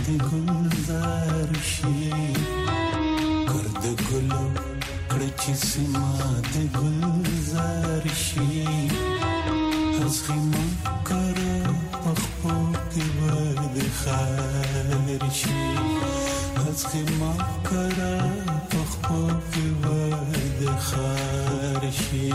د گلزار شي کرد گلو کړچې سما د گلزار شي از خیمه کرا پخپو کې ورد خیر شي از خیمه کرا پخپو کې ورد خیر شي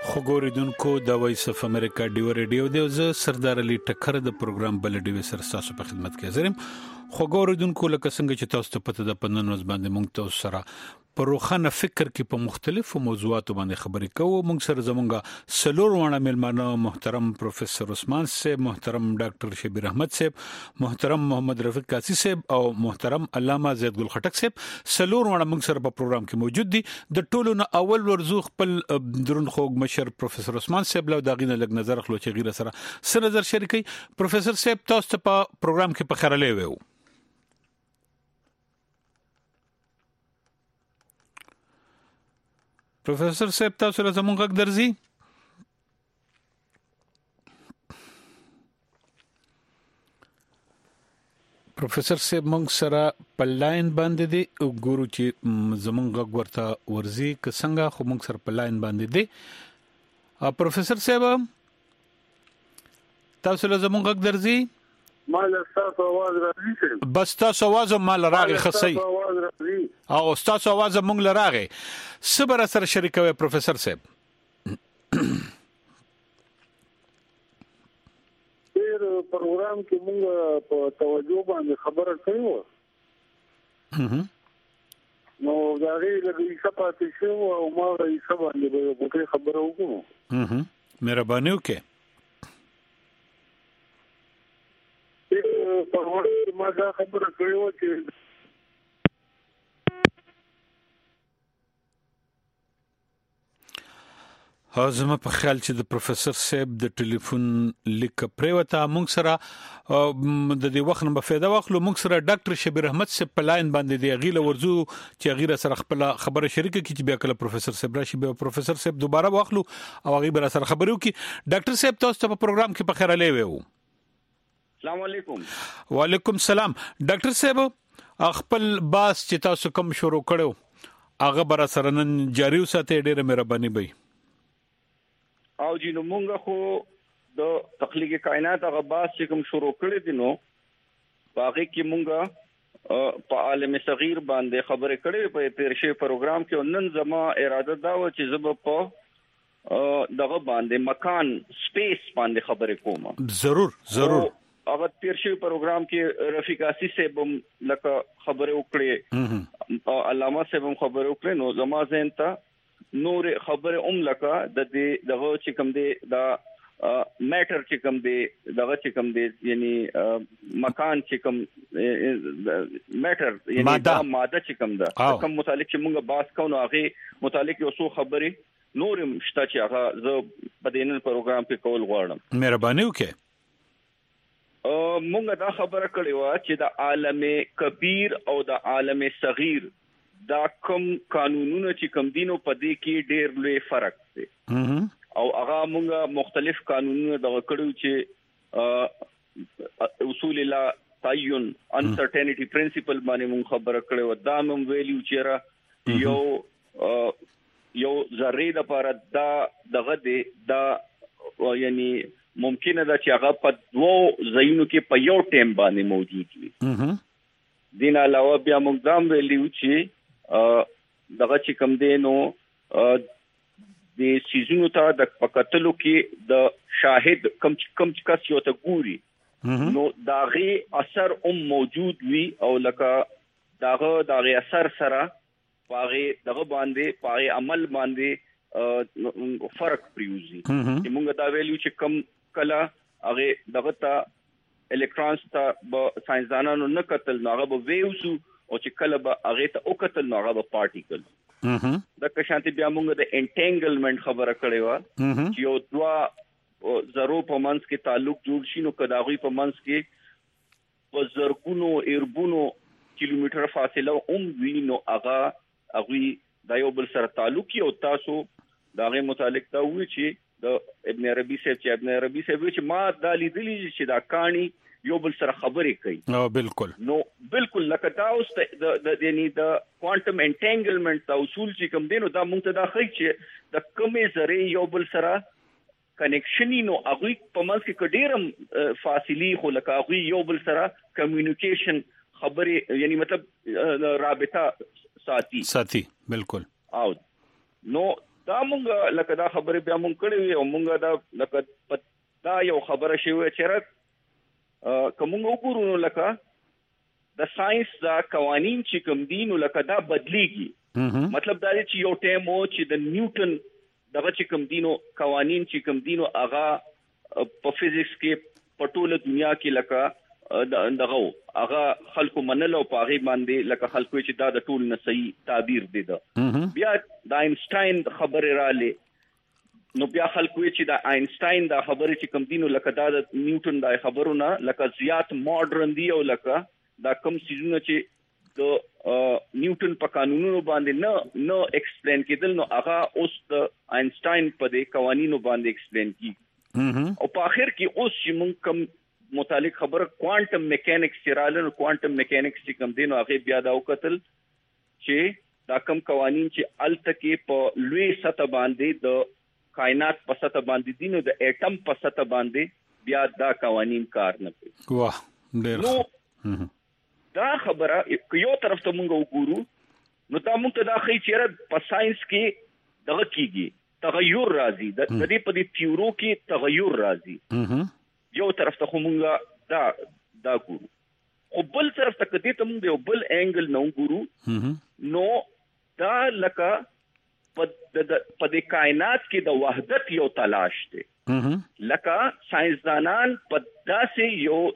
خبرونکو د وایس اف امریکا ډیو ریډیو دی زه سردار علي ټکر د پروګرام بل ډیو سره تاسو په خدمت کې حاضرم. خبرونکو لکه څنګه چې تاسو ته پته د پنن ورځ باندې مونږ تاسو سره پروخانه فکر کې په مختلفو موضوعاتو باندې خبرې کوو. مونږ سره زمونږه سلور وانه ملمانه محترم پروفیسور عثمان صاحب، محترم ډاکټر شبیر احمد صاحب، محترم محمد رفیق قاسی صاحب او محترم علامه زید ګل خټک صاحب. سلور وانه مونږ سره په پروګرام کې موجود دي. د ټولو نه اول ورزو خپل درون خوګ مشر پروفیسور عثمان صاحب له داغینه لګ نظر خلو چې غیره سره نظر شریکي. پروفیسور صاحب تاسو ته په پروګرام کې په خیرلې وو. پروفیسور صاحب تاسو له زمونږ غږ درځي؟ پروفیسور صاحب مونږ سره په لاین باندې دی او ګورو چې زمونږ غږ ورته ورځي که څنګه، خو مونږ سره په لاین باندې دی. پروفیسور صاحب تاسو له زمونږ غږ درځي؟ مال تاسو आवाज راځي؟ بس تاسو आवाज مال راغی خصي او تاسو आवाज مونږ لراغه. صبر سره شریکوي پروفیسور صاحب. ډیر پروګرام کې مونږ په توجه باندې خبره کوي. نو دا غیر د صفات شو او ما یې سبا باندې خبره وکړو. مهرباني وکړئ. په وخت ما دا خبره کړې و چې زما په خیال چې د پروفیسور صاحب د ټلیفون لیک پریوته. مونږ سره د دې وخت نه په فایده واخلو. مونږ سره ډاکټر شبیر احمد صاحب په لاین باندې دی. غیله ورزو چې غیره سره خپل خبره شریکه کی چې بیا کله پروفیسور صاحب راشي بیا پروفیسور صاحب دوباره واخلو او غیبه سره خبرو کی. ډاکټر صاحب تاسو ته په پروګرام کې په خیر لې وو. السلام علیکم. وعلیکم السلام. ډاکټر صاحب خپل باس چې تاسو کوم شروع کړو هغه بر سره نن جاری وساتئ، ډیره مهرباني وي. او جنو مونږه خو د تخلیق کائنات هغه باس چې کوم شروع کړی دي نو باغې کې مونږه په عالم صغیر باندې خبرې کړې په تیرشه پروګرام کې. نن زما اراده دا و چې زب په دغه باندې مکان سپیس باندې خبرې کوم. ضرور هغه تیرشه پروګرام کې رفیق قاسی صاحب لکه خبرې وکړې، علامه صاحب خبرې وکړې. نو زما ذهن ته نور خبره لکه د دې دغه چې کوم دی دا میټر چې کوم دی دغه چې کوم دی یعنی مکان چې کوم میټر یعنی دا ماده چې کوم ده کوم متعلق چې موږ باس کوو هغه متعلق یو څو خبرې نور مشته چې هغه زه په دې نن پروګرام کې کول غواړم. مهرباني وکړئ. موږ دا خبره کړې و چې د عالم کبیر او د عالم صغیر دا کوم قانونونه چې کوم دینو په دې کې ډېر لوی فرق دی او هغه موږ مختلف قانونونه دغه کړو چې اصول لا تعین انسرټینټی پرنسپل باندې موږ خبره کړې و. دا موږ ویلیو چې یو ذره د لپاره دا دغه دی دا یعنی ممکنه ده چې هغه په دوه ځایونو کې په یو ټیم باندې موجود وي. دین علاوه بیا موږ دا ویلیو چې دغه چې کوم دی نو د سیزونو ته د پکتلو کې د شاهد کم کس یو ته ګوري نو داغه اثر موجود وي او لکه داغه اثر سره پاغه دغه باندې پاغه عمل باندې فرق پریوزي. موږ دا ویلیو چې کم کله هغه دغه ته الکترونز ته به ساينسدانانو نه کتل نو هغه به ویوسو او چې کله به هغه ته او کتل نو هغه به پارټیکل. د کشانتي بیا موږ د انټنګلمنت خبره کړې و چې یو دوا زرو په منځ کې تعلق جوړ شي نو کداغوي په منځ کې په زرګونو اربونو کیلومتر فاصله وی نو هغه د یو بل سره تعلق او تاسو داغه متعلق دا وی چې د ابن عربي صاحب چې ما دا لیدلی چې دا کہانی یو بل سره خبرې کوي. بالکل نو بالکل لکه دا اوس د یعنی د کوانټم انټنګلمنت دا اصول چې کوم دي نو دا مونږ ته دا ښیي چې د کومې ذرې یو بل سره کنیکشن نو هغه په منځ کې ډېر فاصله خو لکه هغه یو بل سره کمیونیکیشن خبرې یعنی مطلب رابطه ساتي. بالکل. او نو دا مونږ لکه دا خبره بیا مونږ کړې او مونږ دا لکه دا یو خبره شوی چې کوم وګورو لکه د ساينس دا قوانين چې کوم دین لکه دا بدليږي مطلب دا چې یو ټیم او چې د نیوټن دغه چې کوم دینو قوانين چې کوم دینو هغه په فزیکس کې په ټوله دنیا کې لکه دغه هغه خلکو منلو په هغه باندې لکه خلکو چې دا د ټول نه صحیح تعبیر دي دا بیا د آینسټاین خبره را لې نو بیا خلکو چې د آینسټاین دا خبره چې کوم دینو لکه دا د نیوټن دا خبرونه لکه زیات ماډرن دی او لکه دا کوم سيزونه چې د نیوټن په قانونونو باندې نه ایکسپلین کېدل نو هغه اوس د آینسټاین په دې قوانینو باندې ایکسپلین کیږي او په اخر کې اوس چې موږ کوم متعلق خبره کوانټم میکانکس چرالن کوانټم میکانکس چې کوم دینو هغه بیا دا وکتل چې دا کوم قوانین چې التکه په لوی سطح باندې د کائنات په سطح باندې دینو د اټم په سطح باندې بیا دا قوانین کار نه کوي واه ډېر دا خبره یو طرف ته مونږ وګورو نو دا مونږ ته دا خی چیرې په ساينس کې دغه کیږي تغیر راځي د دې په دې تیورو کې تغیر راځي یو طرف ته مونږ دا ګورو خو بل طرف ته کدي ته مونږ یو بل انګل نو ګورو نو دا لکه په دې کائنات کې د وحدت یو تلاش دی لکه ساينسدانان په داسې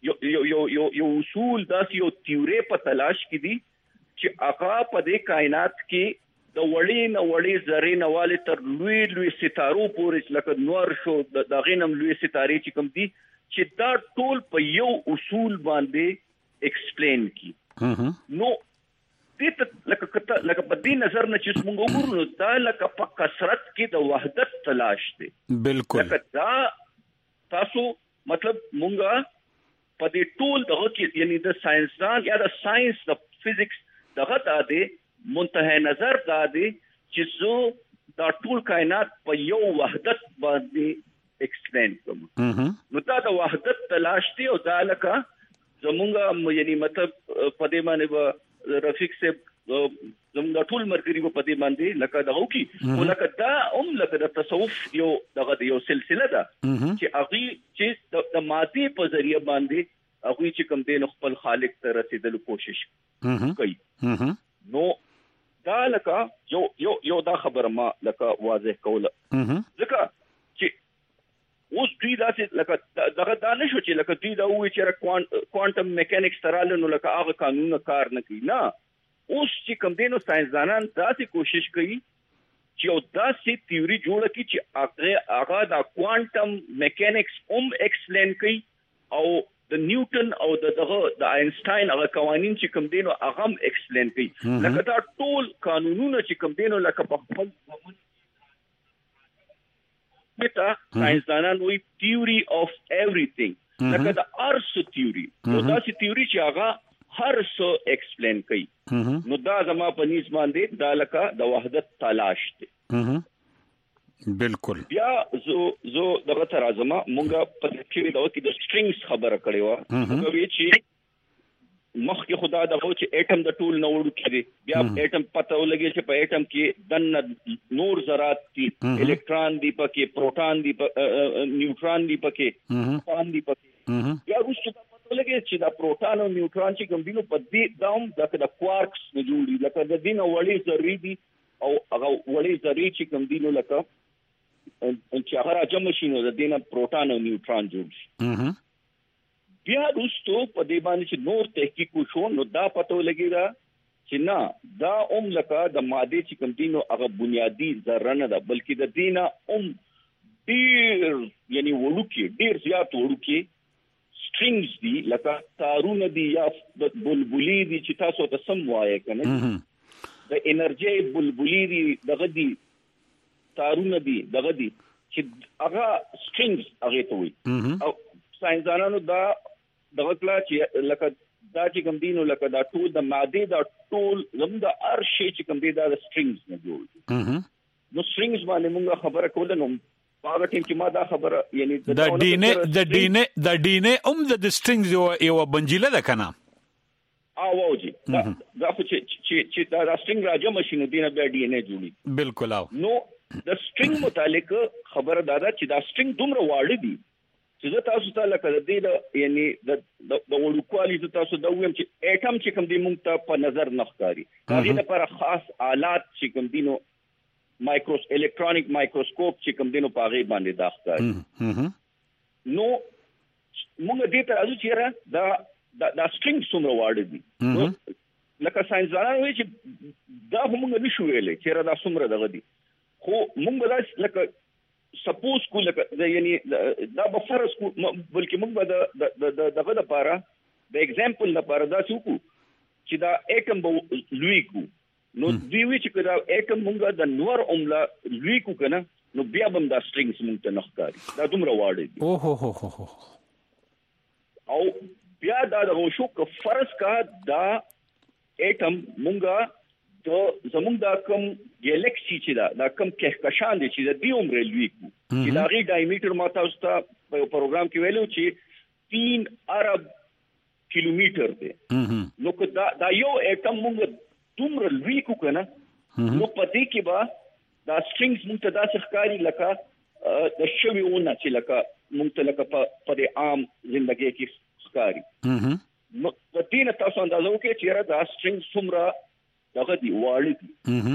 یو اصول داس یو تیوري په تلاش کې دي چې هغه په دې کائنات کې د وړې ذرې نه والي تر لوی ستارو پورې لکه نور شو د غینم لوی ستارې چې کوم دي چې دا ټول په یو اصول باندې ایکسپلین کی نو دې لکه په دې نظر نه چې موږ وګورو دا لکه په کثرت کې د وحدت تلاش دی بالکل لکه دا تاسو مطلب مونږه په دې ټول دغه کې یعنی د ساينسدان یا د ساينس د فزیکس دغه د منتهى نظر د چې زه دا ټول کائنات په یو وحدت باندې ایکسپلین کوم نو دا د وحدت تلاش دی او دا لکه زمونږه یعنی مطلب په دې باندې رفیق سے زمونږ ټول مرګري په دې باندې لکه دغه کی او لکه دا لکه د تصوف یو دغه یو سلسله ده چې هغه چې د مادي په ذریعہ باندې هغه چې کوم دین خپل خالق ته رسیدلو کوشش کوي نو دا لکه یو دا خبره ما لکه واضح کوله ځکه چې اوس دوی داسې لکه دغه دا نشو چې لکه دوی دا وایي چې کوانټم میکانکس تراله نو لکه هغه قانون کار نه کوي نه اوس چې کوم دینو ساينسدانان داسې کوشش کوي چې او داسې تیوري جوړه کړي چې هغه د کوانټم میکانکس ایکسپلین کوي او د نیوټن او د آینسټاین هغه قوانین چې کوم دینو هغه ایکسپلین کوي لکه دا ټول قانونونه چې کوم دینو لکه په خپل متا ساينسدانان وی تیوري اف ایوریثینګ لکه د ارث تیوري نو دا چې تیوري چې هغه هر څه ایکسپلین کوي نو دا زما په نس باندې دا لکه د وحدت تلاش دی بالکل بیا زه دغه تر ازما مونږه په کې دا کې د سټرینګز خبره کړې و نو وی چې مخکې خدا دغه چې اټم د ټول نو وړو کړي بیا اټم پته ولګي چې په اټم کې دن نور ذرات دي الکترون دي پکې پروټون دي نیوټرون دي پکې فان دي پکې بیا وروسته لکه چې دا پروټون او نیوټرون چې کوم دینو په دې داوم د کوارکس نه جوړي لکه د دینه وړي ذرې دي او هغه وړي ذرې چې کوم دینو لکه چې هغه راځم شینو د دینه پروټون او نیوټرون جوړ شي بیا وروسته په دې باندې چې نور تحقیق وشو نو دا پته لګی دا چې نه دا لکه د ماده چې کوم دینو هغه بنیادی ذره نه ده بلکې د دینه ډیر یعنی وړوکی ډیر زیات وړوکی سټرینګز دي لکه تارونه دي یا بلبلی دي چې تاسو ته سم وایي کنه د انرژي بلبلی دي دغه دي تارونه دي دغه دي چې هغه سټرینګز هغه ته وي او ساينسدانانو دا دغه کلا چې لکه دا چې کوم دینو لکه دا ټول د ماده دا ټول زموږ د هر شی چې کوم دی دا سټرینګز نه جوړ نو سټرینګز باندې موږ خبره کوله نو هغه ټیم چې ما دا خبره یعنی د ډي ان اے د سټرینګز یو بنجله ده کنه او جی دا خو چې دا سټرینګ راځم شنو دینه بیا ډي ان اے جوړي بالکل او نو د سټرینګ متعلق خبره دادا چې دا سټرینګ دومره واړه دي چې تاسو ته لکه د دې یعنی د وړوکوالي تاسو دا ویم چې اټم چې کوم دی مونږ ته په نظر نه ښکاري هغه لپاره خاص آلات چې کوم دي نو الکترونیک مایکروسکوپ چې کوم دي نو په هغه باندې دا ښکاري نو مونږ دې ته راځو چې دا سټرینګ څومره واړه دي لکه ساينسدانان وایي چې دا موږ نشو ویلې چې دا څومره دغه دي خو موږ دا لکه سپوز کو لکه یعنی دا به فرض کو بلکې موږ به دغه لپاره د ایگزامپل لپاره دا څوک چې دا اټم به لوی کو نو دوی وی چې دا اټم موږ د نور عمله لوی کو کنه نو بیا به دا سټرینګز موږ ته نخکاری دا دومره واړه دي او هو او بیا دا د شو که فرض کا دا اټم مونږه د زمونږ د کوم ګلیکسي چې دا کوم کهکشان دي چې د دې عمر لوی کو چې دا غي ډایمیټر ماته اوس ته په پروګرام کې ویلو چې 3 ارب کیلومتر دی نو که دا یو اټم مونږ دومره لوی کو کنه نو پدې کې با دا سټرینګز مونږ ته داسې ښکاري لکه د شویونه چې لکه مونږ ته لکه په دې عام ژوندۍ کې ښکاري نو د دې نه تاسو اندازه وکړئ چې دا سټرینګ څومره دغه دی واړه دي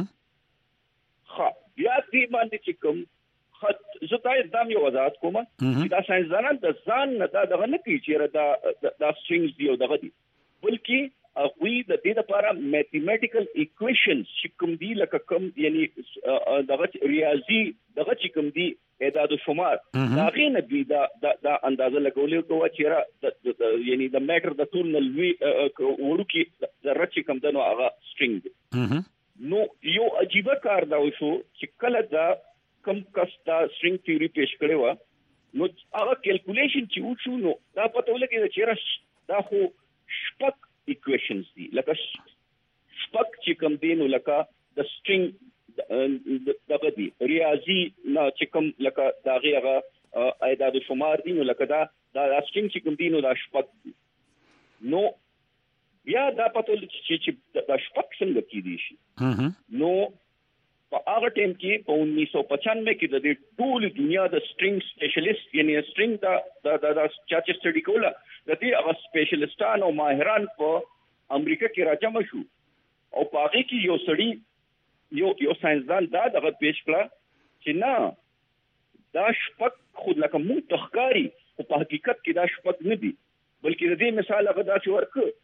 ها بیا دې باندې چې کوم خط زه دا یو وضاحت کوم چې دا ساينسدانان د ځان نه دغه نه کوي چې دا سټرینګز دی او دغه دی بلکې هغوی د دې لپاره میتھمیټیکل ایکویشنز چې کوم دی لکه کوم یعنی دغه ریاضي دغه چې کوم دی اعداد و شمار دا غینه دی دا اندازه لګولې کوه چې یعنی د میټر د ټول نلوي ورکی ذره چې کوم دنو هغه سټرینګ نو یو عجیب کار دا وشو چې کله دا کوم کس دا سټرینګ تھیوري پیش کړي و نو هغه کیلکولیشن چې وشو نو دا پته ولګي چې دا خو شپږ equations دي لکه شپږ چې کوم دي نو لکه د سټرینګ دغه دي ریاضي نه چې کوم لکه دا غیغه اعداد شمار دي نو لکه دا سټرینګ چې کوم دي نو دا شپږ دي نو بیا دا پته چې دا شپږ څنګه کیدي شي نو په هغه ټیم کې په 1995 کې د ټول دنیا د سټرینګ سپیشلیست یعنی سټرینګ دا چې سټډي کوله د دې هغه سپیشلیستان او ماهران په امریکا کې راجمع شو او په هغه کې یو سړی یو ساينسدان دا دغه پیش کړ چې نه دا شپږ خود لکه مونږ تخکاری او په حقیقت کې دا شپږ نه دي بلکې د دې مثال هغه دا چې ورکه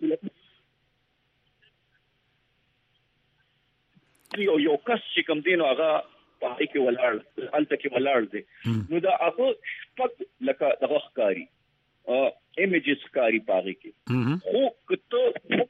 یو کس چې کوم دینو هغه په هغه کې ولاړ انت کې ولاړ دي نو دا هغه شپږ لکه دغه ښکاری ایمیجز ښکاری په هغه کې خو کته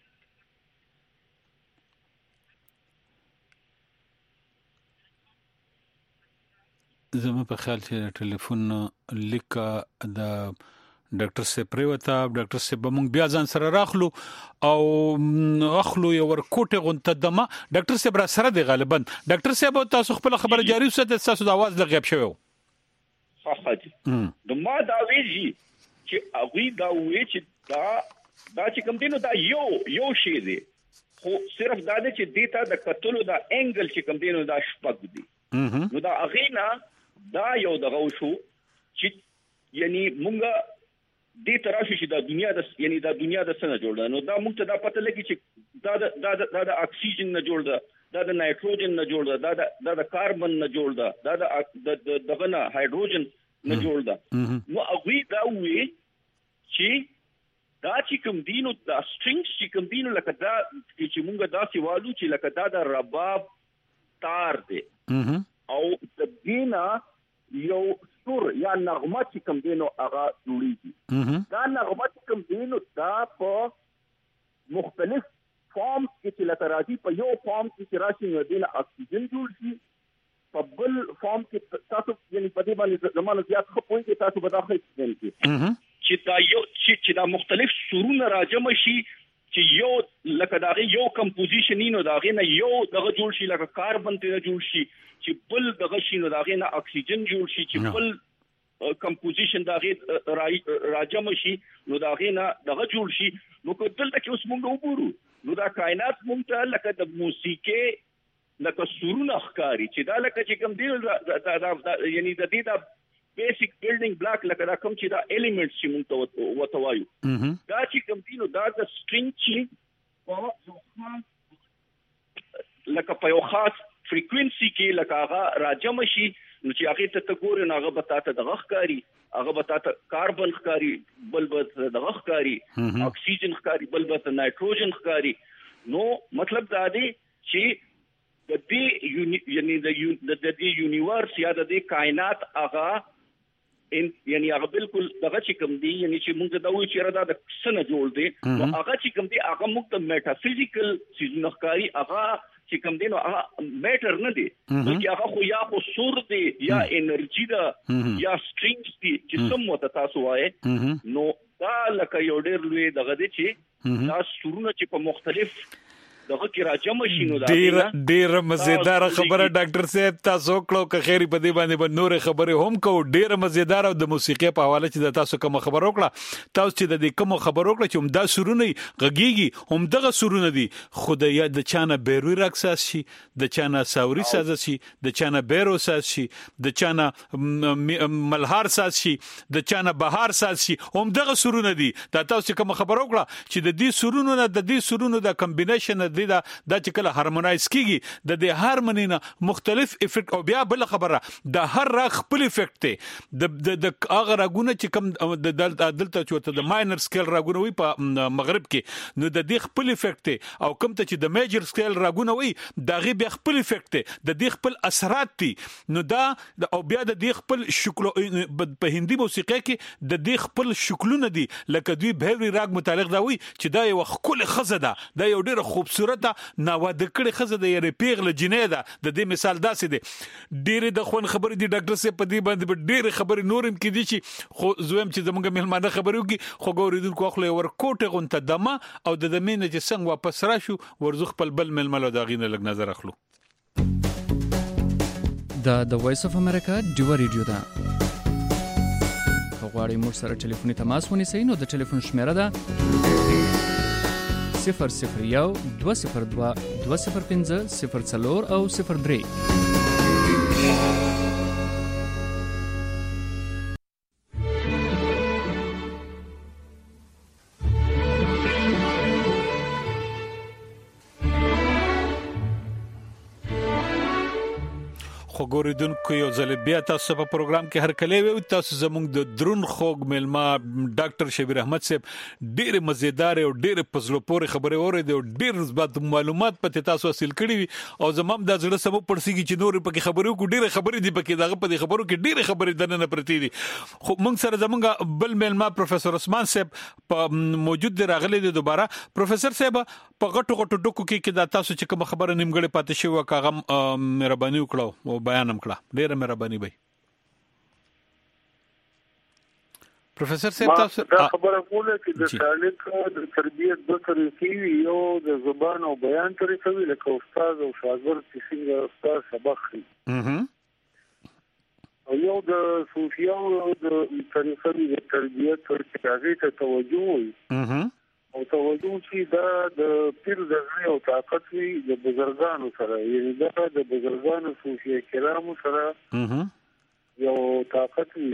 زما په خیال چې ټلیفون لیکه د ډاکټر سے پریوتا ډاکټر سے بمون بیا ځان سره راخلو او اخلو یو ورکوټه غونته دمه ډاکټر سے بر سره دی غالبا ډاکټر صاحب تاسو خپل خبره جاری وسته تاسو د आवाज لغیب شوی صحه د ما دا ویجی چې اوی دا وی چې دا چې کوم دینو دا یو شی دی خو صرف دا دی چې دیتا د کتلو دا انګل چې کوم دینو دا شپږ دی نو دا اغینا دا یو دغه شو چې یعنی مونږه دې تراشي چې د دنیا د سنه جوړه نو دا موږ ته دا پته لګي چې دا د اکسیجن نه جوړ ده دا د نایټروجن نه جوړ ده دا د کاربن نه جوړ ده دا د دغه نه هایدروجن نه جوړ ده نو هغه دا وی چې دا چې کوم دینو دا سټرینګز چې کوم دینو لکه دا چې موږ دا سیوالو چې لکه دا د رباب تار دی او د دینا یو سور یا نغمه چې کوم دینو هغه جوړیږي دا نغمه چې کوم دینو دا په مختلف فارم کې لکه راځي په یو فارم کې راشي نو دینه اکسیجن جوړ شي په بل فارم کې تاسو یعنی په دې باندې زمانه زیات خپوي کې تاسو به داخل کېږئ چې دا یو چې دا مختلف سورونه راجمع شي چې یو لکه دا یو کمپوزیشن نو دا غي نه یو دغه جوړ شي لکه کاربن ته جوړ شي چې بل دغه شي نو دا غي نه اکسیجن جوړ شي چې بل کمپوزیشن دا غي راجمع شي نو دا غي نه دغه جوړ شي نو کو دلته کې اوس موږ وګورو نو دا کائنات مونږ ته لکه د موسیقي لکه سورونه ښکاری چې دا لکه چې کوم دی یعنی د دې دا بیسیک بیلډینګ بلاک لکه دا کوم چې دا الیمنټس چې موږ ته وایو دا چې کوم دی نو دا د سټرینګ چې لکه په یو خاص فریکوئنسي کې لکه هغه راجم شي نو چې هغه ته ګورې نو هغه به تاسو دغه ښکاری هغه به تاسو کاربن ښکاری بل به دغه ښکاری اکسیجن ښکاری بل به نایټروجن ښکاری نو مطلب دا دی چې د دې یعنی د دې یونیورس یا د دې کائنات هغه یعنی هغه بالکل دغه چې کوم دی یعنی چې موږ دا وایو چې دا د سنه جوړ دی نو هغه چې کوم دی هغه موږ د میټافیزیکل سیزونه ښکاری هغه چې کوم دی نو هغه میټر نه دی بلکې هغه خو یا خو سور دی یا انرژي ده یا سټرینګز دي چې سم وته تاسو وایي نو دا لکه یو ډېر لوی دغه دی چې دا سورونه چې په مختلف دغه کې راجم شي نو دا ډېر مزیدار خبره ډاکټر صاحب تاسو کړو که خیری په دې باندې نور خبره هم کو ډېر مزیدار او د موسیقي په حواله چې تاسو کوم خبر وکړه تاسو چې د دې کوم خبر وکړه چې هم دا سورونه غږیږي هم دغه سورونه دي خدای د چانه بیروي رقص شي د چانه ساوري ساز شي د چانه بیرو ساز شي د چانه ملهار ساز شي د چانه بهار ساز شي هم دغه سورونه دي دا تاسو کوم خبر وکړه چې د دې سورونو د کمبینیشن دا چې کله هارمونایز کیږي د دې هارمونی نه مختلف افیکټ او بیا بل خبره د هر راغ خپل افیکټ دی د هغه راګونه چې کم د دلته چوته د ماینر سکیل راګونه وي په مغرب کې نو د دې خپل افیکټ دی او کوم ته چې د میجر سکیل راګونه وي دا غي بیا خپل افیکټ دی د دې خپل اثرات دي نو دا او بیا د دې خپل شکل په هندي موسیقي کې د دې خپل شکلونه دي لکه دوی بهري راګ متعلق دا وي چې دا یو خپل خزه ده دا یو ډېر خوبصورت ناواده کړي خزه د یری پیغله جنې ده د دې مثال داسې دی ډېر د خون خبرې دی ډاکټر صاحب په دې باندې ډېر خبرې نورم کې دي چې خو زویم چې زمونږ مهمانه خبرې وکي خو ګوریدونکو خپل ور کوټه غونته دمه او د دمینه چې څنګه واپس راشو ورزخ خپل بل ململو دا غینه لګ نظر اخلو د وایس اف امریکا ډیو ریډیو دا غواړئ موږ سره ټلیفوني تماس ونیسئ نو د ټلیفون شمیره ده 001-202-205-04 او 03. خو ګوریدونکو یو ځل بیا تاسو په پروګرام کې هر کله وي تاسو زموږ د درون خوګ ملما ډاکټر شبیر احمد صاحب ډېر مزیدار او ډېر پزلو پورې خبرې اورېدې او ډېر مثبت معلومات پته تاسو حاصل کړی وي او زموږ د زړه سمو پړسیږي چې نور په خبرو کې ډېر خبرې دي پکې دغه په خبرو کې ډېر خبرې دنه پرتی دي خو موږ سره زموږ بل ملما پروفیسور عثمان صاحب موجود دی راغلی دی دوباره پروفیسور صاحب په غټو ټکو کې دا تاسو چې کوم خبره نیمګړې پاتې شوی کاغه مهرباني وکړو او بیانم کړه ډیره مهرباني وي پروفیسور صاحب تاسو خبره کوله چې د سالک د تربیت د طریقې یو د زبان او بیان طریقې وی لکه استاد او شاګرد چې څنګه استاد سبق کوي او یو د صوفیانو د طریقې د تربیت طریقې ته توجه وي او توجه چې دا د پیر د او طاقت وي د بزرګانو سره یعنی دا د بزرګانو صوفي کرامو سره یو طاقت وي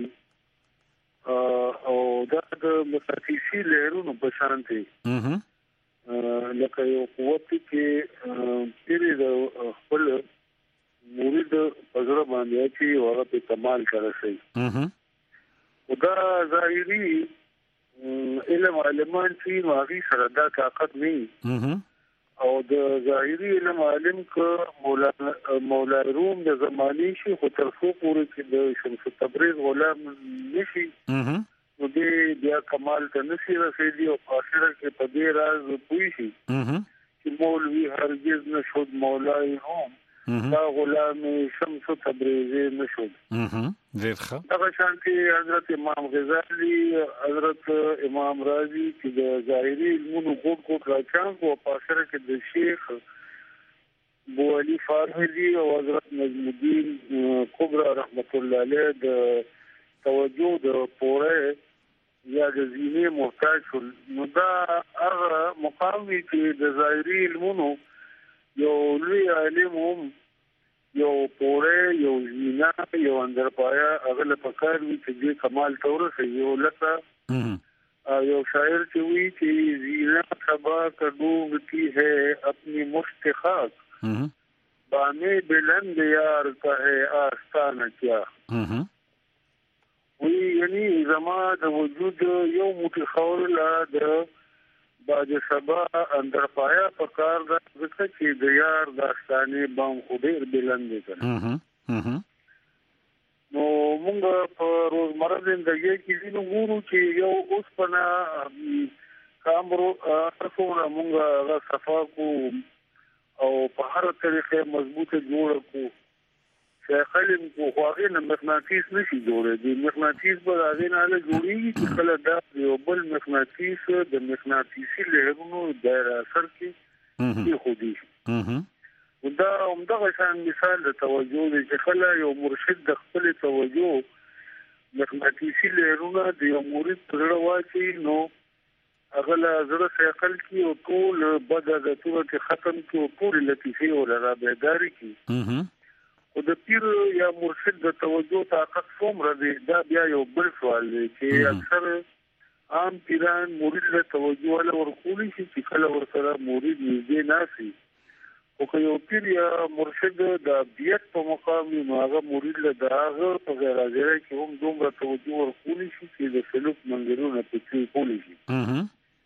او دا د متفیسی لهرونو په شان دي لکه یو قوت کې پیر د خپل مرید پزره باندې چې هغه په کمال کړی او دا ظاهري علم عالمان چې واغی سره دا طاقت نه او د ظاهري علم عالم ک مولا روم د زماني شي خو تر څو پورې چې د شمس تبریز غلام نشي نو دې بیا کمال ته نشي رسیدي او اخر کې په دې راز پوي شي چې مولوی هرگز نشود مولای روم دا غلام شمس تبریز نشود ډیر ښه دا شانتي حضرت امام غزالی حضرت امام رازی چې د ظاهري علمونو کوټ راچان کو په اخر کې د شیخ بو علي فارمدي او حضرت نجم الدین کبرا رحمت الله علیه د توجه د پوره یا د زینه محتاج نو دا هغه مقام چې د ظاهري علمونو یو لوی عالم هم یو پوره یو زینا یو اندرپایا هغه له پکار وی چې دې کمال تورسه یو لکه یو شاعر چې وی چې زینا سبا کډو کی ہے اپنی مشت خاک بانے بلند یار کا ہے آستانہ کیا وی یعنی زما د وجود یو موټی خور لا د باج سبا اندر پایا پکار د ځکه چې د یار داستانې بام خو ډیر بلند کړي نو موږ په روزمره زندګۍ کې زینو ګورو چې یو اوس پنا کامرو تاسو موږ صفا کو او په هر طریقې مضبوطه جوړ کو شیخلم کو خواغې نه مغناطیس نشي جوړې دي مغناطیس به هغه نه له جوړیږي چې کله دا یو بل مغناطیس د مغناطیسي لهرونو دایره اثر کې خو دي دا همدغه شان مثال د توجه دی چې کله یو مرشد د خپل توجه مغناطیسي لهرونه د یو مرید سره واچي نو هغه له زړه شیخل کې او ټول بد عادتونه ختم کې او ټول لطیفه او رابطداري کې او د پیر یا مرشد د توجه طاقت څومره دی دا بیا یو بل سوال دی چې اکثر عام پیران مرید له توجه له ورکولي چې کله ورسره مرید نږدې ناسي او که یو پیر یا مرشد د بیت په مقام نو هغه مرید له داغه په غیر حاضر کې هم دومره توجه ورکولي چې د سلوک منګرونه پکې کولی شي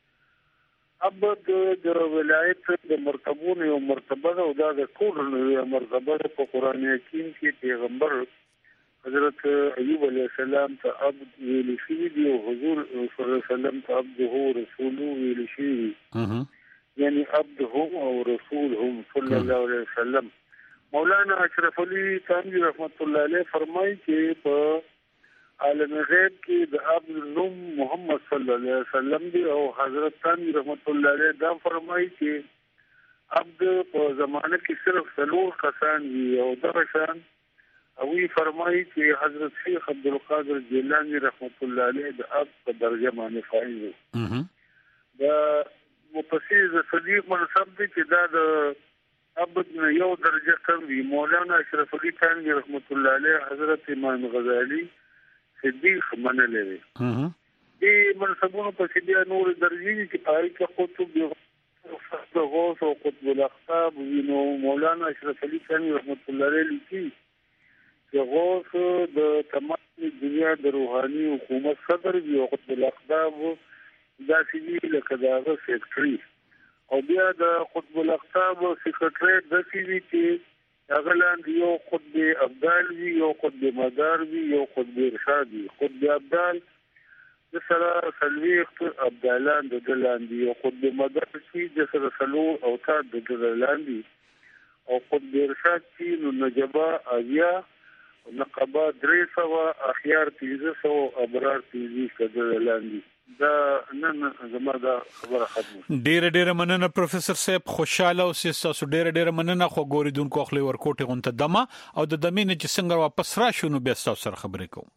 اب د ولایت د مرتبونو یو مرتبه او دا د ټول نو مرتبه په قران حکیم کې پیغمبر حضرت ایوب علیه السلام ته عبد ویل شي دی او حضور صلی الله علیه وسلم ته عبده رسول ویل شي یعنی عبده او رسولهم صلی الله علیه وسلم مولانا اشرف علی تھانوی رحمت الله علیه فرمایي چې په عالم غیب کې د عبد نوم محمد صلی الله علیه وسلم دی او حضرت تھانوی رحمت الله علیه دا فرمایي چې عبد په زمانه کې صرف څلور کسان دي او دا شان او فرمایي چې حضرت شیخ عبد القادر جیلانی رحمت الله علیه د عبد په درجه باندې فائز دي دا مفسر صدیق منصب دي چې دا د عبد یو درجه کم وي مولانا اشرف علی تھانوی رحمت الله علیه حضرت امام غزالی صدیق منلې دي دې منصبونو په سیده نور درجه کې پای کې قطب د غوث او قطب الاقطاب وینو مولانا اشرف علی تھانوی رحمت الله علیه لیکي چې غوث د تمام دنیا د روحاني حکومت صدر دی او قطب الاقطاب دا سیدی لکه داغه سیکرټري او بیا د قطب الاقطاب سیکرټري د سیدی چې هغه لاندې یو قطب ابدال وی یو قطب مدار وی یو قطب ارشاد وی قطب ابدال د سره سلويخت ابدالان د لاندې یو قطب مدار چې د سره سلو او تا د لاندې او قطب ارشاد چې نو نجبا اویا نقبا 300 اخيار 300 ابرار 300 کده لاندې دا نن زما دا خبره ختمه ډېر مننه پروفیسور صاحب خوشاله او تاسو ډېر مننه خو ګوریدونکو خپل ورکوټه غونته دمه او د دمینه چې څنګه واپس راشو نو بیا تاسو سره خبرې کوم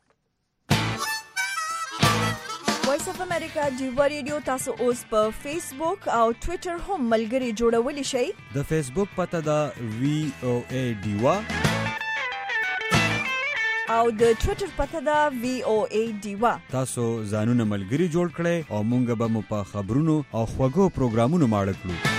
وایس اف امریکا ډیوا ریډیو تاسو اوس په فیسبوک او ټوئیټر هم ملګري جوړولی شئ د فیسبوک پته دا VOA ډیوا او د ټوئیټر پته دا VOA ډیوا تاسو ځانونه ملګري جوړ کړئ او مونږ به مو په خبرونو او خوږو پروګرامونو ماړه کړو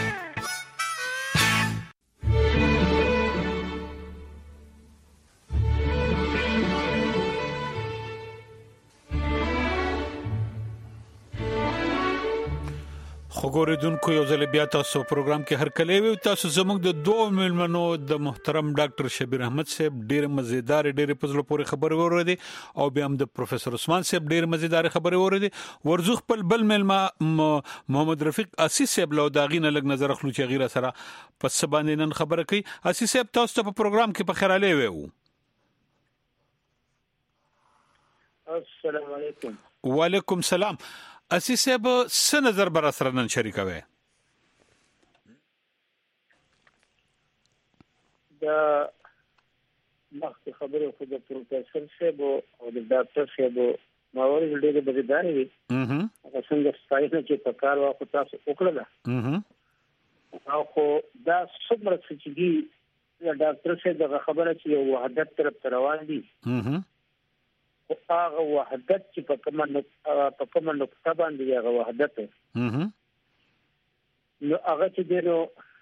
خبردونکو یو ځل بیا تاسو پروګرام کې هر کله وي تاسو زموږ د دوه ملمنو د محترم ډاکټر شبیر احمد صاحب ډېر مزیدار ډېر پزلو پورې خبرې اوریدي او بیا هم د پروفیسور عثمان صاحب ډېر مزیدار خبرې اوریدي ورزو خپل بل ملما محمد رفیق اسی صاحب له داغینه لګ نظر خلو چې غیره سره پس باندې نن خبره کوي اسی صاحب تاسو ته په پروګرام کې په خیراله وي السلام علیکم وعلیکم السلام اسی صاحب څه نظر بر سره نن شریکوي دا مخکې خبره خو د پروفیسور صاحب او د ډاکټر صاحب ماوري ډېر بریدانه وي هغه څنګه ستاینه چې په کار واخو تاسو وکړه او خو دا څومره چې دی ډاکټر صاحب دا خبره چې وحدت طرف روان دي او هغه وحدت چې په کومه نقطه باندې هغه وحدت نو هغه چې دینو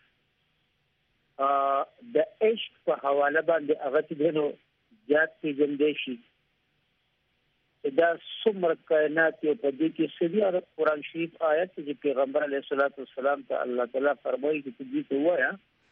د عشق په حواله باندې هغه چې دینو زیات پیژندې شي دا څومره کائنات یو په دې کې سړي او قرآن شریف آیت چې پیغمبر علیه الصلاۃ والسلام ته الله تعالی فرمایي چې دې ته وایا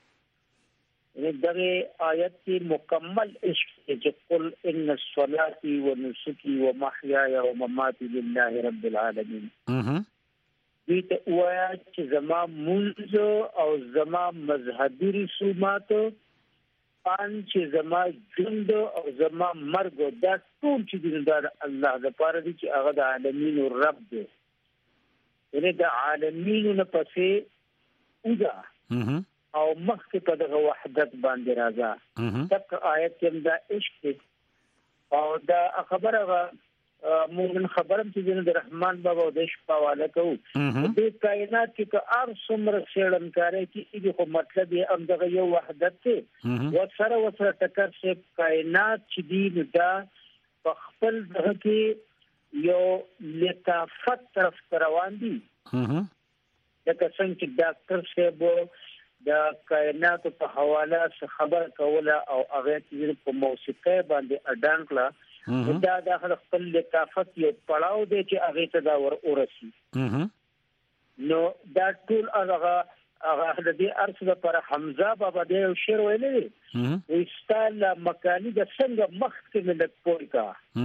دغه آیت کې مکمل عشق چې قل ان الصلاة ونسكي ومحياي ومماتي لله رب العالمين دې ته وایا چې زما منځ او زما مذهبي رسومات چې زما ژوند او زما مرګ دا ټول چې د الله لپاره دي چې هغه د عالمین رب دی یعنی د عالمین نه پسې اوږه او مخکې په دغه وحدت باندې راځه تک آیت کې دا عشق او دا خبره موږ خبرم چې د رحمان بابا د عشق په حواله کوو د کائنات کې هر څومره شړنکاري کې خو مطلب یې هم دغه یو وحدت دی وسره ټکر شي کائنات چې دی دا په خپل دغه کې یو لطافت طرف روان دي لکه څنګه چې ډاکټر صاحب د کائنات په حواله خبر کوله او هغه چې په موسیقي باندې اډانکلا دا د خپل لطافت یو پړاو دی چې هغه ته دا ورسي نو دا ټول هغه د دې ارث لپاره حمزه بابا د یو شعر ویلی استال مکانی د څنګه مخکې ملت پویکا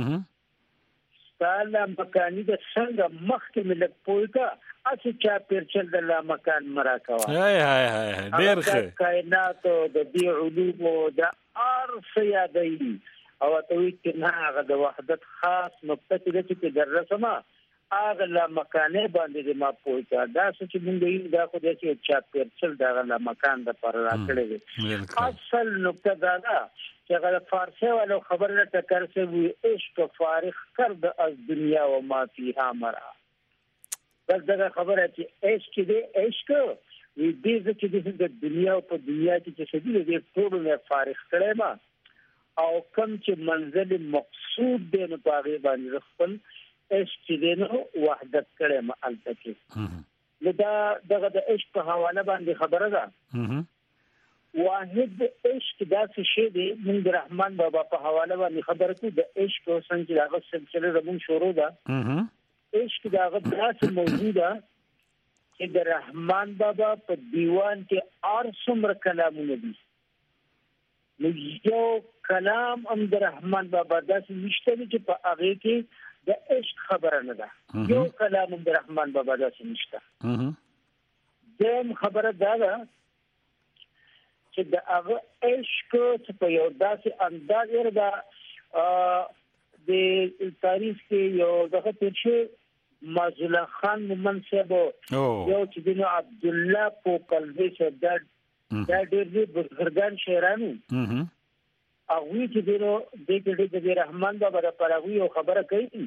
استال مکانی د څنګه مخکې ملت پویکا اسی چا پرچل د لا مکان مراکوا هاي ډیر ښه کائنات د دې علوم د ارث یادای او ته وی چې نه هغه د وحدت خاص نقطه چې درسمه هغه لا مکانې باندې ما پوهه دا چې موږ یې دا خو دې چې چا پرچل دا لا مکان د پر راکړې اصل نقطه دا چې هغه فارسی ولو خبره ټکر سے وی عشق فارغ کرد از دنیا و ما فيها مرا بس دا خبره چې عشق دې عشق وی دې چې د دنیا او په دنیا کې چې دې ټول نه فارغ کړي ما او کوم چې منزل مقصود دی نو پاره باندې خپل عشق دې نو وحدت کړي ما التکی دا دغه د عشق په حواله باندې خبره ده واحد عشق داسې شی دی موږ رحمان بابا په حواله باندې خبره کوو د عشق او څنګه دغه سلسله زموږ شروع ده عشق دغه داسې موجوده چې د رحمان بابا په دیوان کې اور څومره کلامونه دي نو یو کلام هم د رحمان بابا داسې نشته چې په هغه کې د عشق خبره نه ده یو کلام هم د رحمان بابا داسې نشته دیم خبره دا ده چې د هغه عشق په یو داسې انداز وردا د تاریخ کې یو دغه ترشه مازلا خان منصب یو چې د عبد الله پوکلوي شداد دا ډېر بزرګان شاعرانو هغه چې دینو د رحمان بابا لپاره یو خبره کوي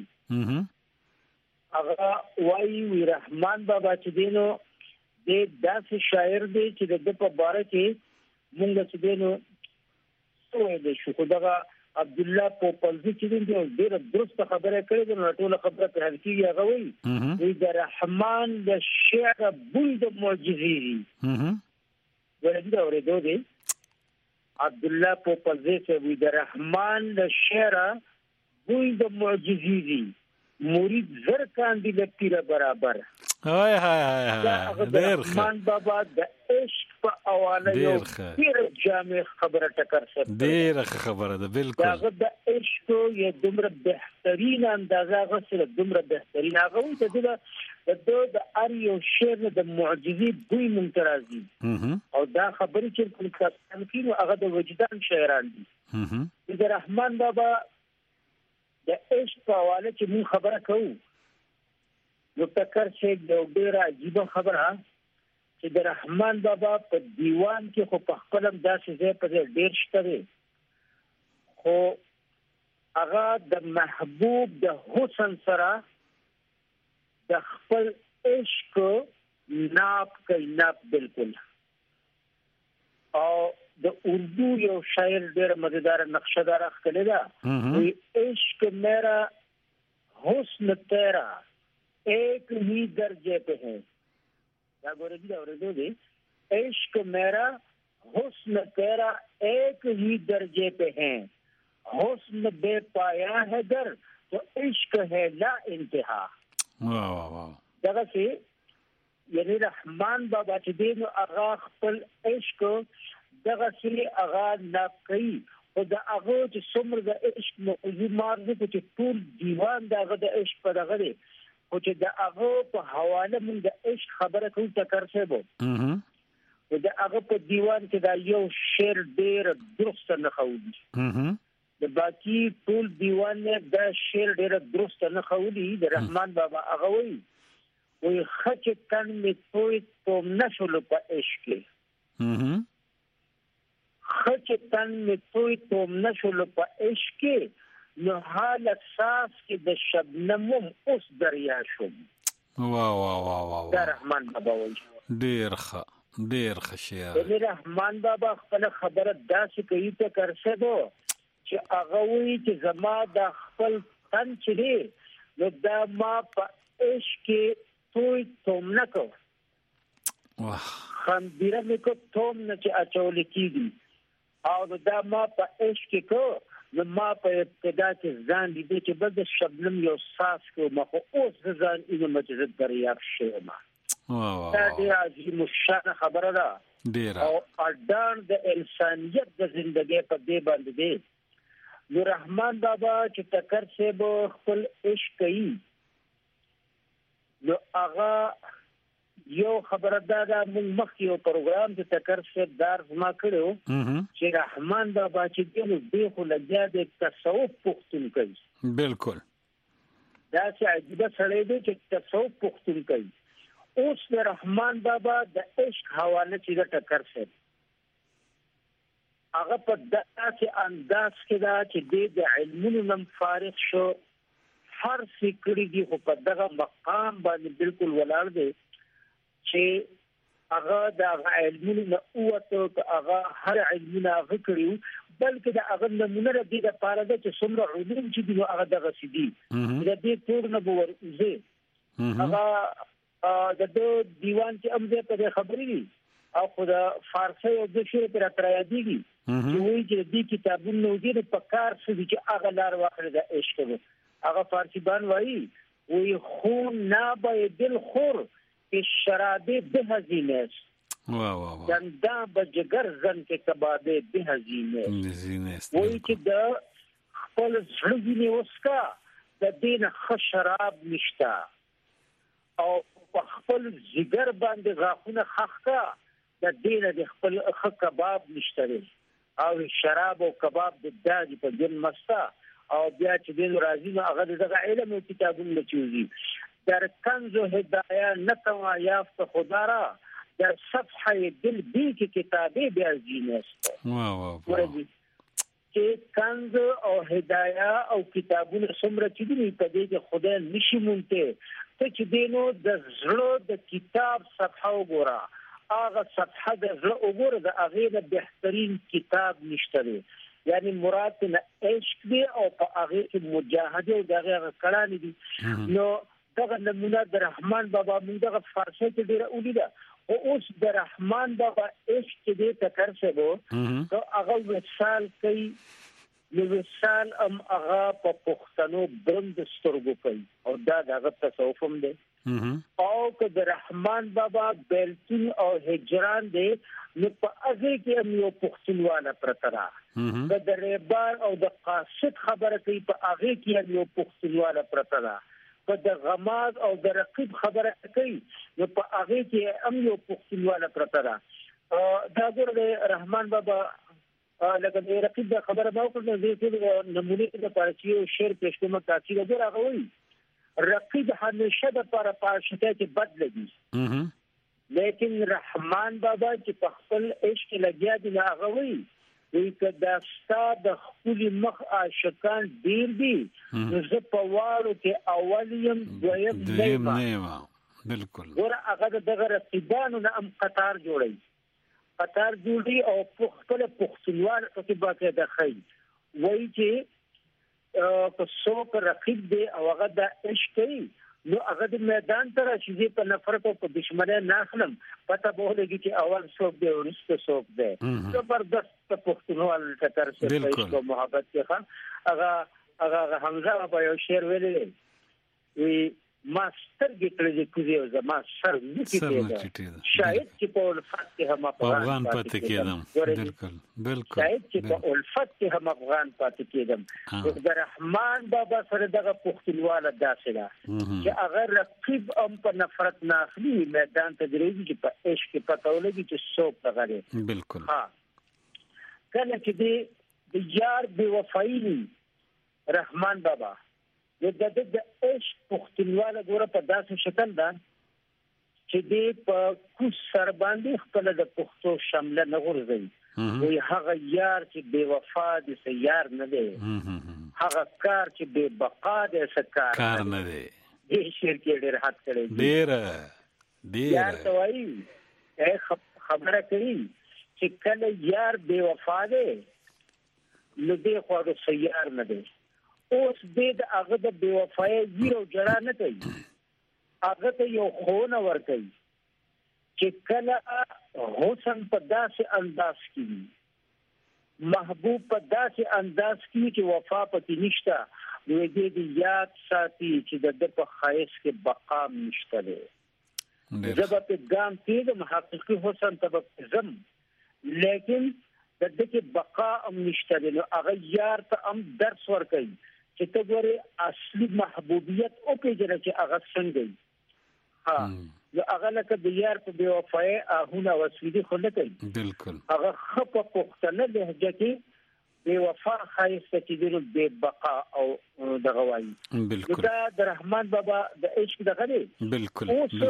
هغه وایي رحمان بابا چې دینو د داسې شاعر دی چې د په باره کې موږ چې دینو څه دی شو خدای عبد الله پوپلزی چې دین ډېر درست خبره کړې ده نو ټول خبره په حقیقت هغه وایي د رحمان د شعر بوی د معجزې ورته اورېدو دي عبد الله پوپلزی چې وی د رحمان د شعر بوی د معجزې دي مرید زر کاندي د پیر برابر هاي رحمان بابا د عشق په اواله یو ډیر جامع خبره ټکر سره ډیر خبره ده بالکل دا د عشق یو دومره بهترین اندازه غسل دومره بهترین هغه د اریو شعر د معجزې بوی ممتازي او دا خبرې چې کوم کینو هغه د وجدان شاعران دي د رحمان بابا د عشق په اواله چې موږ خبره کوو نو ټکر شي د ډیر عجیب خبره چې د رحمان بابا په دیوان کې خو په خپلم داسې ځای په ډیر شته خو هغه د محبوب د حسن سره د خپل عشق ناب بالکل او د اردو یو شاعر ډېر مزیدار نقشه دار خلل دا وی عشق میرا حسن تیرا ایک ہی درجے پہ ہے دا ګورې دا ورته دی عشق میرا حسن تیرا ایک ہی درجے پہ ہے حسن بے پایا ہے در تو عشق ہے لا انتہا واو واو دغه سي یعنی رحمان بابا چې دین اغا خپل عشق دغه سي اغا نقي او د اغا چې څومره د عشق موضوع مارزه چې ټول دیوان دغه د عشق په دغه دی او چې د اغا په حواله من د عشق خبره کوي تکر شه بو او د اغا په دیوان کې دا یو شعر ډیر درست نه خوي د باقي ټول دیوان نه دا شعر ډیر درست نه خوي د رحمان بابا اغا وی خچ تن می توی توم نشلو په عشق خچ تن می توی توم نشلو په عشق نو حال احساس کې د شبنم اوس دریا شوم واو واو واو دا رحمان بابا وی ډیر ښه شعر د رحمان بابا خپل خبره داسې کوي ته کرشه دو چې هغه وی چې زما د خپل تن چې دی نو دا ما په عشق توی توم نکو خندیره میکو توم نه چې اچول کیږي او دا ما په عشق کو نو ما په ابتدا کې ځان دي چې بل د شبنم یو ساس کو مخ اوس ځان اینه مجرد دریاب شوم دا ډیر عظیم شان خبره ده ډیر او اډان د انسانيت د ژوندۍ په دې باندې دی نو رحمان بابا چې ټکر سے به خپل عشق کوي نو هغه یو خبردار موږ مخکې یو پروګرام د تکر څخه دار ما کړو چې رحمان بابا چې دغه خو لګیا د تصوف پختون کوي بالکل دا چې عجیب سره دی چې تصوف پختون کوي اوس د رحمان بابا د عشق حواله چې د تکر څخه هغه په داسې انداز کې دا چې د علمونو نم فارغ شو هر فکری دی خو په دغه مقام باندې بالکل ولاړ دی چې هغه د علمونو نه اوته هغه هر علمونه هغه کړیو بلکې د هغه نمونه د لپاره چې څومره علوم چې دی هغه دغه سدي د دې ټول نه ورزه هغه د دیوان چې امزه په خبرې دي او خدا فارسی او د شعر پر ترایديږي چې وایي چې دې کتابونو دې په کار څه دي چې هغه لار واخلي د عشق هغه فارسی بان وایي وی خون نابه دل خور که شرابه به هزینه است دندا بجگر زن که کبابه به هزینه است وی که د خپل زړه وسکا د دین خ شراب نشتا او په خپل جگر باندې غاخونه خخکا د دین د خپل خ کباب نشته او شراب او کباب د داږي په دین مستا او بیا چې د راځي نو هغه دغه علم او کتابونه چوزي در کنز هدايه نتوا یافت خدا را در صفحه دل بی کی کتابه بیا زینست واو چې کنز او هدايه او کتابونه څومره چې دی په دې کې خدای نشي مونته ته چې دینو د زړه د کتاب صفحه وګوره هغه صفحه د زړه وګوره د هغه بهترین کتاب نشته یعنی مراد نه عشق دی او په هغه کې مجاهده او دغه کلام دي نو دغه نمونه د رحمان بابا موږ دغه فارسی کې ډیره ولیده او اوس د رحمان بابا عشق دې تکر څه وو او هغه وصال کوي نو وصال هغه په پښتنو بند سترګو کوي او دا دغه تصوف هم دی او که د رحمان بابا بیلتون او هجران دی نو په هغه کې هم یو پښتونواله پرترا د ریبار او د قاصد خبره کوي په هغه کې هم یو پښتونواله پرترا په د غماز او د رقیب خبره کوي نو په هغه کې هم یو پښتونواله پرترا دا ګور رحمان بابا لکه د رقیب د خبره ما وکړه د نمونه د پارچیو شعر پښتو کاچی د راغوي رقیب همیشه د پر پاشته کې بد لګي لیکن رحمان بابا چې په خپل عشق لګیا دي هغه وی چې دا ستاد خپل مخ عاشقان ډیر دي زه په وارو کې اولیم دویم نه بالکل ور هغه دغه رقیبانو نه ام قطار جوړي پتار جوړي او خپل پښتونوال پکې باقاعده خي وایي چې په څوک رقیب دی او هغه د عشق کوي نو هغه د میدان ته راشي په نفرت او په دشمنه نه اخلم پته به ولګي چې اول څوک دی ورسته څوک دی زبردست پښتونوال ټکر څه په عشق او محبت کې هغه حمزه په یو شعر ویلي وی ماستر ګټلې کوزي او زما سر نکي شاید چې په الفت کې هم افغان پاتې کېدم بالکل شاید چې په الفت کې هم افغان پاتې کېدم د رحمان بابا سره دغه پښتونواله داسې ده چې هغه رقیب هم په نفرت نه اخلي میدان ته درېږي چې په عشق کې پته ولګي چې څوک دغه دی بالکل ها کله چې د یار بې وفایي رحمان بابا د عشق پښتونواله ګوره په داسې شکل ده چې دې په کوڅ سر باندې خپل د پښتو شمله نه غورځي وي هغه یار چې بې وفا دي سه یار نه دی هغه کار چې بې بقا دی سه کار نه دی دې شعر کې ډېر حد کړی ډېر یار ته وایي خبره کوي چې کله یار بې وفا دی نو دې خو د سیار نه دی اوس دې د هغه د بې وفایي ویر او جړا نه کوي هغه ته یو خونه ورکوي چې کله حسن په داسې انداز کې وي محبوب په داسې انداز کې چې وفا پکې نشته نو دې د یاد ساتي چې د په ښایست کې بقا نشته دی زه به په ګام کېږم حقیقي حسن ته به ځم لیکن د دې کې بقا هم نشته دی نو هغه یار ته هم درس ورکوي چې ته ګورې اصلي محبوبیت او پیژنه چې هغه څنګه دی ها نو هغه لکه د یار په بې وفایي آهونه وسویدي خو نه کوي بالکل هغه ښه په پښتنه لهجه کې بې وفا ښایسته چې دی نو بې بقا او دغه وایي بالکل دا د رحمان بابا د عشق دغه دی بالکل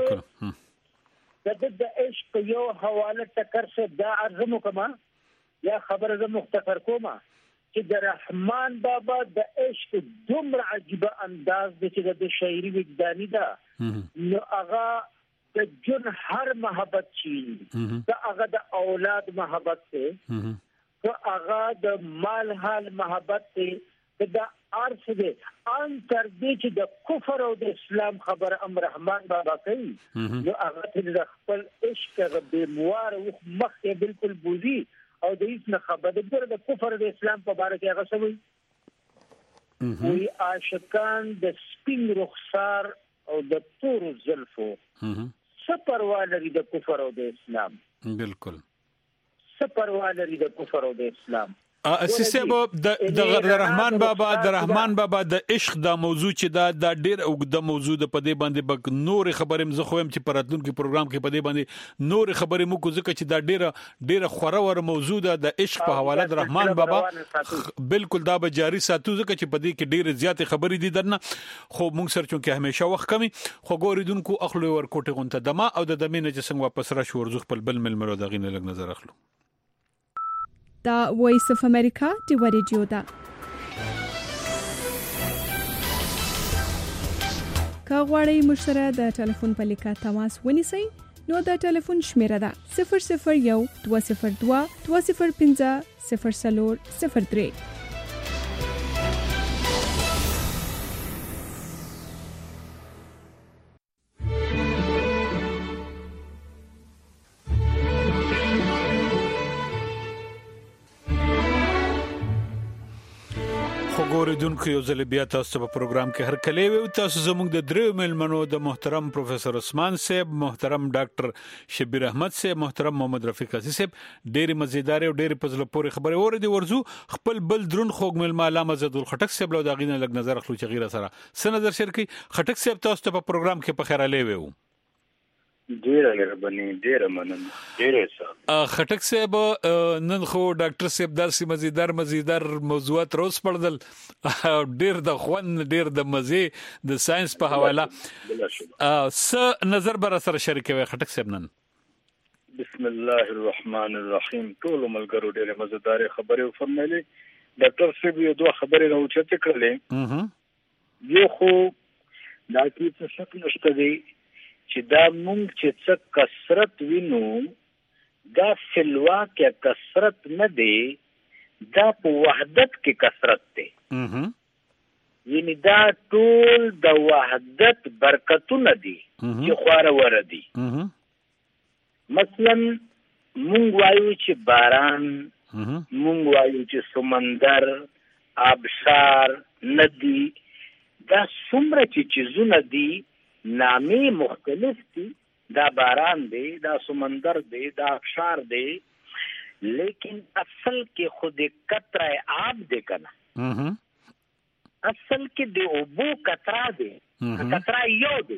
د عشق په یو حواله ټکر سره دا عرض وکما یا خبره زه مختصر کومه چې د رحمان بابا د عشق دومره عجیبه انداز دی چې د شاعري وجداني ده نو هغه د جن هر محبت چی که هغه د اولاد محبت دی که هغه د مال حال محبت دی که د عرص دی ان تر دې چې د کفر او د اسلام خبر رحمان بابا کوي نو هغه د خپل عشق به موار او مخ بالکل بوزي او د هیڅ نه خبر د کفر د اسلام په اړه کې هغه سوي وی عاشقان د سپین رخسار او د تور زلفو سپروا لري د کفر او د اسلام بالکل سپروا لري د کفر او د اسلام اساسه د رحمان بابا د عشق د موضوع چې دا ډېر اوږده موضوع د پدې باندې بک نور خبرې مزه خویم چې پراتونکو پروګرام کې پدې باندې نور خبرې مو کو ځکه چې دا ډېر خوره موضوع ده د عشق په حواله د رحمان بابا بالکل دا به جاری ساتو ځکه چې پدې کې ډېر زیات خبرې دي درنه خو موږ سره چې همیشه وخت کمی خو ګوریدونکو اخلو ورکوټه غونته دما او د دمینه چې څنګه واپس را شو ورزخ په بل ملمرو دغې نه لګ نظر اخلو دا وایس اف امریکا ډیو ریډیو دا کاغوري مشره د ټلیفون په لیکه تماس ونیسئ نو د ټلیفون شمیره ده 001 202 205 0003 ګوریدونکو یو ځل بیا تاسو په پروګرام کې هر کله وي تاسو زموږ د دریو ملمنو د محترم پروفیسور عثمان صاحب محترم ډاکټر شبیر احمد صاحب محترم محمد رفیق عزیز صاحب ډېری مزیدار او ډېری پزله پورې خبرې اوردي ورزو خپل بل درون خوګ ملما علامه زدل خټک صاحب له دغینه لګ نظر اخلو چې غیره سره سنظر شرکی خټک صاحب تاسو ته په پروګرام کې په خیر علي وو ډیر مهرباني ډیر مننه ډیر صاحب خټک صاحب نن خو ډاکټر صاحب داسې مزیدار موضوعات روز پړدل ډیر د خوان ډیر د مزه د ساينس په حواله س نظر بر سره شریکوي خټک صاحب نن بسم الله الرحمن الرحیم ټول ملګرو ډیر مزیدار خبره فرمایلې ډاکټر صاحب یو دوه خبرې راوچته کړلې یو خو دا چې څه شک نشته دی چې دا مونږ چې څه کثرت وینو دا فلوا کې کثرت نه دی، دا په وحدت کې کثرت دی. یعنی دا ټول د وحدت برکتونه دي چې خواره وره دي. مثلا مونږ وایو چې باران، مونږ وایو چې سمندر، آبشار، ندی، دا څومره چې چیزونه دي نامې مختلف دي. دا باران دی، دا سمندر دی، دا آبشار دی، لیکن اصل کې خود قطره آب دی کنه. اصل کې د اوبو قطره دی، قطره یو دی.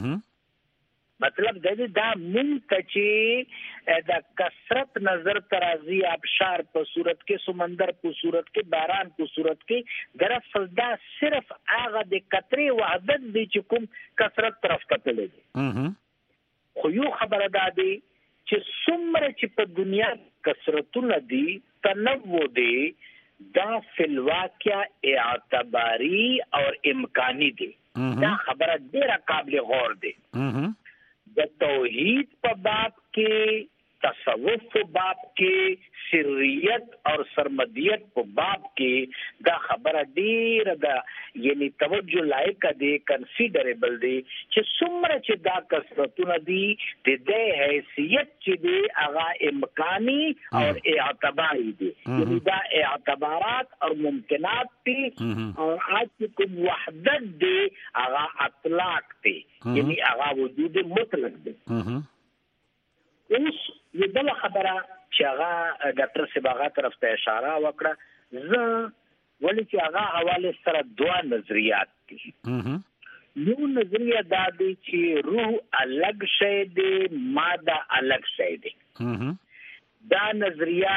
مطلب دا مونږ ته چې د کثرت نظر ترازی آبشار په صورت کې، سمندر په صورت کې، باران په صورت کې، دراصل دا صرف هغه د قطرې وحدت دی چې کوم کثرت طرف ته تللی دی. خو یو خبره دا دی چې څومره چې په دنیا کثرتونه دي، تنوع دی، دا فی الواقع اعتباری اور امکانی دی. دا خبره ډیره قابل غور دی. د توحید په باب کې، تصوف په باب کې، سریت اور سرمدیت په باب کې دا خبره ډیره ده، یعنی توجه لایق دی، کنسیډریبل دی چې څومره چې دا کثرتونه دي د دې حیثیت چې دی هغه امکانی اور اعتباری دی. یعنی دا اعتبارات اور ممکنات دي، اور آج کوم وحدت دی هغه اطلاق دی، یعنی هغه وجود مطلق دی. اوس یو بل خبره چې هغه ډاکټر صباغا طرف ته اشاره وکړه، زه ولې چې هغه حواله سره دوه نظریات دي. یو نظریه دا دی چې روح الگ شی دی، ماده الگ شی دی. دا نظریه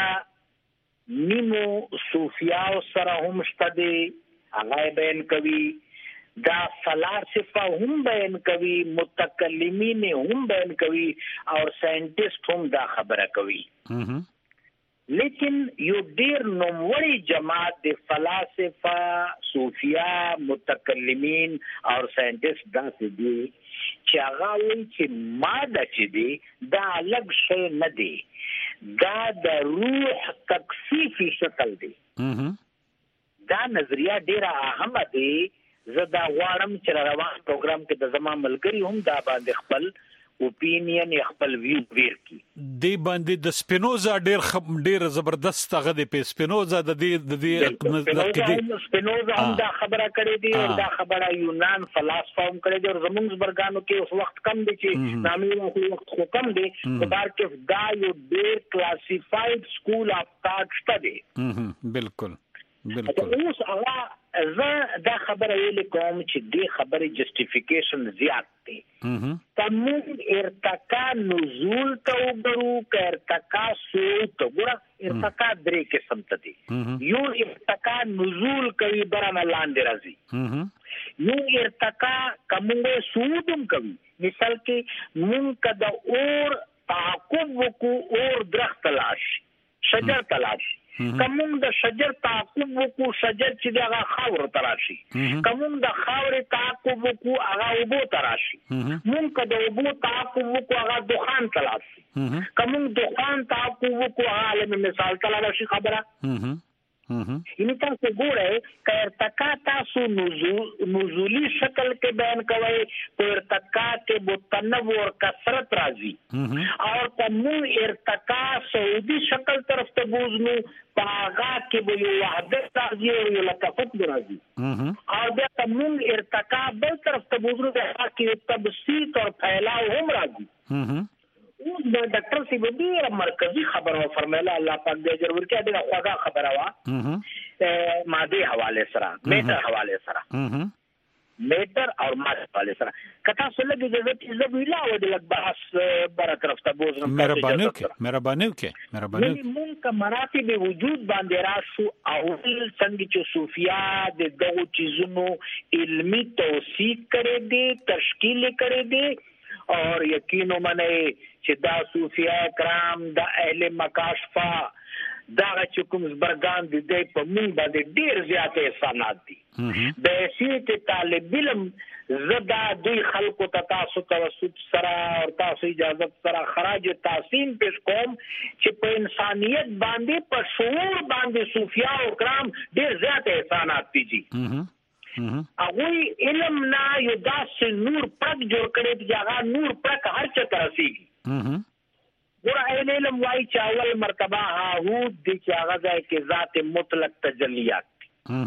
نیمو صوفیاو سره هم شته دی، هغه بیان کوي. دا فلاسفه هم بیان کوي، متکلمین هم بیان کوي، اور ساينټیسټ هم دا خبره کوي. لیکن یو ډیر نوموړی جماعت د فلاسفه، صوفیا، متکلمین اور ساينټیسټ داسې دي چې هغه وایي چې ماده چې دی دا الګ شی نه دی، دا د روح تکثیفي شکل دی. دا نظریه ډیره اهمه دی. زه دا غواړم چې روان پروګرام کې د زما ملګری هم دا باندې خپل اوپینین یا خپل ویو ویر کی. دی باندې د سپینوزا ډیر زبردست هغه دی. په سپینوزا د دې سپینوزا هم دا خبره کړې دی، دا خبره یونان فلسفه هم کړې دي. زموږ برګانو کې اوس وخت کم دی چې نامي وخت خو کم دی، په بار کې دا یو ډیر کلاسیفاید سکول اف ثاټ شته دی. بالکل. اوس هغه زه دا خبره ویل کوم چې دې خبره جسټیفیکیشن زیات دی. تمون ارتقا نزول ته وګورو که ارتقا صعود ته ګوره. ارتقا درې قسم ته دي. یو ارتقا نزول کوي، برانه لاندې راځي. یو ارتقا کومه صعود هم کوي. مثال کې مونږ کده اور تعقب وکړو، اور درخت تلاش، شجر تلاش. کوم د شجر تعقب وکړو، شجر چې دغه خاور تراشي. کوم د خاور تعقب وکړو، هغه اوبو تراشي. مونږ کده اوبو تعقب وکړو، هغه دخان تراشي. کوم دخان تعقب وکړو، هغه علم مثال تراشي. خبره یعنی تاسو ګورئ که ارتقا تاسو نزولی شکل کې بیان کوئ، تو ارتقا کې متنوع اور کثرت راځي. اور کوم ارتقا سعودی شکل طرف ته بوزنو، پاغا کې به یو وحدت راځي او یو لطافت راځي. اور بیا کوم ارتقا بل طرف ته بوزنو، هغه کې تبسیط اور پھیلاو هم راځي. اوس د ډاکټر سی ډیره مرکزی خبره فرمایله، الله پاک دې اجر ورکړي. ډیره خوږه خبره وا ماده حواله سره، میټر حواله سره، میټر اور ماده حواله سره. کته سره د دې زه ویلا و د لګ بحث بر طرف ته بوزم. مهرباني وکړه. مونږ کا مراتب وجود باندې راشو. اول څنګه چې صوفیا د دغو چیزونو علمی توثیق کړي دي، تشکیل کړي دي، اور یقینو منه چې دا صوفیا کرام، دا اهل مکاشفه، دا چې کوم زبرګان دي په موږ باندې ډیر زیات احسانات دي د حیثیت طالب علم زدا دوی خلکو ته تاسو توسط سره او تاسو اجازه سره خراج تحسین پیش کوم چې په انسانیت باندې په شعور باندې صوفیا او کرام ډیر زیات احسانات دي هغه علم نه یو داسې نور پرک جوړ کړي چې هغه نور پرک هر څه ته رسیږي ګور علم وايي چې اول مرتبه هاهود دي چې هغه ځای کې ذات مطلق تجلیات